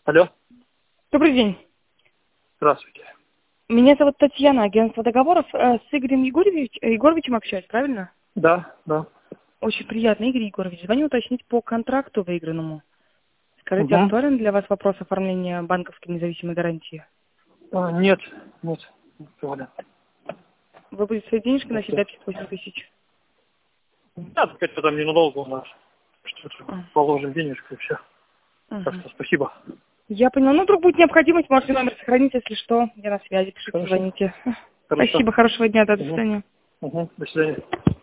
Алло, Добрый день. здравствуйте. Меня зовут Татьяна, агентство договоров. С Игорем Егоровичем общаюсь, правильно? Да, да. Очень приятно, Игорь Егорович. Звоню уточнить по контракту выигранному. Скажите, Угу. актуален для вас вопрос оформления банковской независимой гарантии? Нет, нет, сегодня. Вы будете свои денежки носить до 58 тысяч? Да, только там ненадолго у нас. Что-то положим денежку и все. Так что спасибо. Я поняла. Ну, вдруг будет необходимость, можете номер сохранить, если что. Я на связи, пишите, Хорошо. звоните. Хорошо. Спасибо, хорошего дня, до свидания. Угу. До свидания.